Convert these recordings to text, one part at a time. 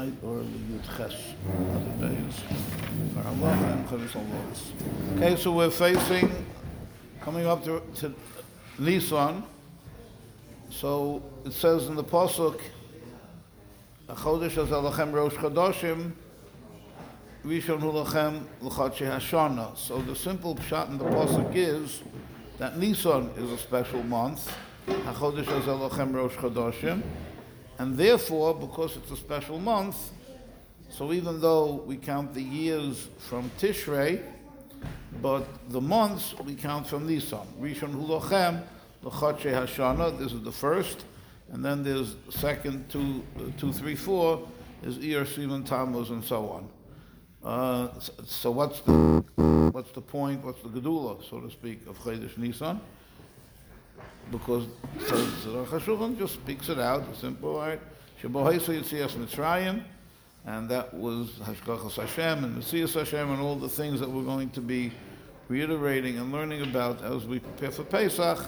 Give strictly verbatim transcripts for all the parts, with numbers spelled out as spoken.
tonight, or Yud Ches, other days. and Okay, so we're facing, coming up to, to Nisan. So it says in the Pasuk, Chodesh Hazeh Lachem Rosh Chodoshim, Rishon Hu Lachem L'Chodshei Hashana. So the simple pshat in the Pasuk is that Nisan is a special month, HaChodesh Hazeh Lachem Rosh Chodoshim, and therefore, because it's a special month, so even though we count the years from Tishrei, but the months we count from Nisan. Rishon Hu Lachem L'Chodshei Hashana, this is the first, and then there's second, two, two, three, four, is Iyar, Sivan, Tammuz, and so on. Uh, so, so what's the what's the point? What's the gedula, so to speak, of Chodesh Nisan? Because so the Chashuvim just speaks it out, it's simple, right? Shebo Haisu Yitzias Mitzrayim, and that was Hashgachas Hashem and Messias Hashem and all the things that we're going to be reiterating and learning about as we prepare for Pesach.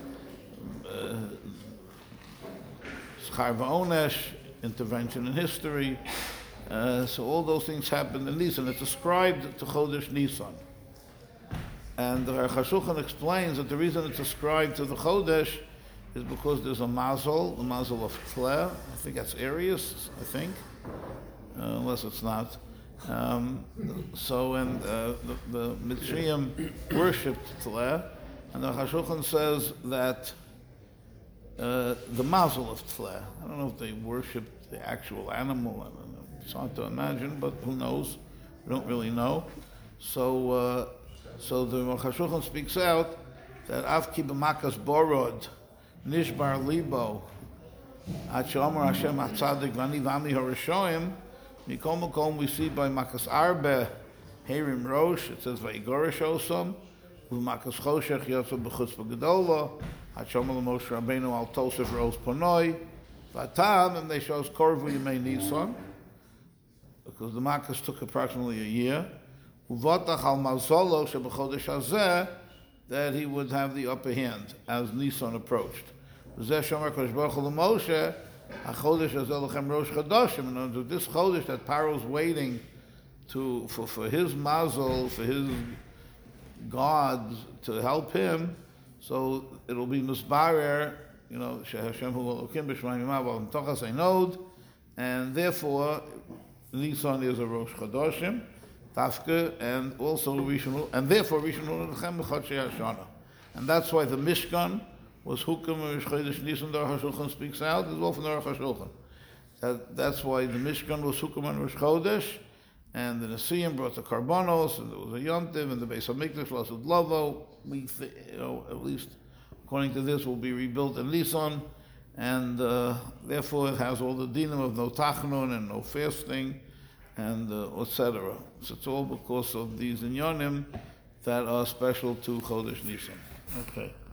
Schar V'Onesh, intervention in history. Uh, so all those things happened in Nisan. It's ascribed to Chodesh Nisan. And the Chashulchan explains that the reason it's ascribed to the Chodesh is because there's a mazel, the mazel of Tleh. I think that's Arius, I think, uh, unless it's not. Um, so, and uh, the, the Mitzrayim worshipped Tleh, and the Chashulchan says that uh, the mazel of Tleh, I don't know if they worshipped the actual animal, I don't know. It's hard to imagine, but who knows? We don't really know. So, uh, so the Chashulchan speaks out that Avki b'makas borod nishbar libo at she'amar Hashem atzadik v'ani v'ami harashoim mikol makom we see by makas arbe herim rosh it says v'igorish osam v'makas choshech yotza b'chutzpah gedola at she'amar l'Moshe Rabbeinu al tosef ros ponoi v'atam and they show us korvu yimei Nisan, because the Makkos took approximately a year, Uvatach al mazolo shebechodesh hazeh, that he would have the upper hand as Nisan approached. Zeh shomer kodesh baruch hu l'Moshe, hachodesh hazeh lachem rosh chodoshim. In other words, this chodesh that Paro's waiting to for, for his mazel, for his God to help him, so it'll be misbarer, you know, sheHashem hu elokim b'shmayim v'al tochas einod, and therefore Nisan is a Rosh Chodoshim, Tafke, and also Rishon, and therefore Rishon Lechem L'Chodshei Hashana. And that's why the Mishkan was Hukum Rosh Chodesh Nisan. The Aruch HaShulchan speaks out. It's all from the Aruch HaShulchan. That, that's why the Mishkan was Hukum on Rosh Chodesh, and the Nesiim brought the Karbanos, and there was a Yontiv, and the Beis HaMikdash Lasud Lavo. We, th- you know, at least according to this, will be rebuilt in Nisan. And uh, therefore it has all the dinim of no tachnun and no fasting, and uh, et cetera. So it's all because of these inyanim that are special to Chodesh Nisan. Okay.